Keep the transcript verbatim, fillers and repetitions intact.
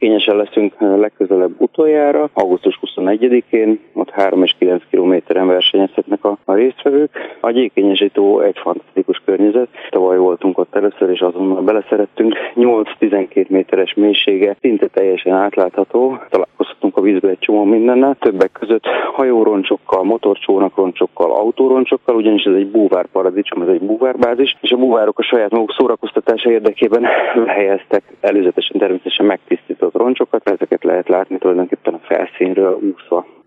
Gyékényesen leszünk legközelebb utoljára, augusztus huszonegyedikén, ott három és kilenc kilométeren versenyezhetnek a, a résztvevők. A Gyékényesi tó egy fantasztikus környezet. Tavaly voltunk ott először, és azonnal beleszerettünk. nyolc-tizenkét méteres mélysége, szinte teljesen átlátható. Találkozhatunk a vízbe egy csomó mindennel. Többek között hajóroncsokkal, motorcsónakroncsokkal, autóroncsokkal, ugyanis ez egy búvárparadicsom, ez egy búvárbázis, és a búvárok a saját maguk szórakoztatása érdekében helyeztek előzetesen természetesen megtisztított roncsokat, ezeket lehet látni tulajdonképpen a felszínről úszva.